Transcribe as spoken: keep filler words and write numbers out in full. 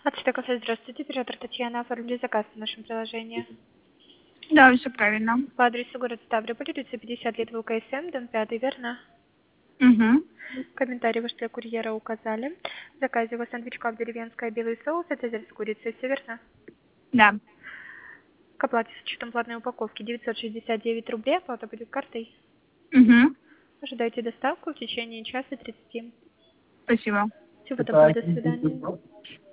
Ацтека кафе, здравствуйте. Оператор Татьяна, оформили заказ в нашем приложении. Да, все правильно. По адресу город Ставрополь, улица пятьдесят лет ВКСМ, дом пятый, верно? Угу. Комментарий ваш для курьера указали. В заказе у вас сэндвичка деревенская, белый соус, это с курицей, все верно? Да. К оплате с учетом платной упаковки девятьсот шестьдесят девять рублей, оплата будет картой. Угу. Ожидайте доставку в течение часа тридцати. Спасибо. Всего доброго, до свидания.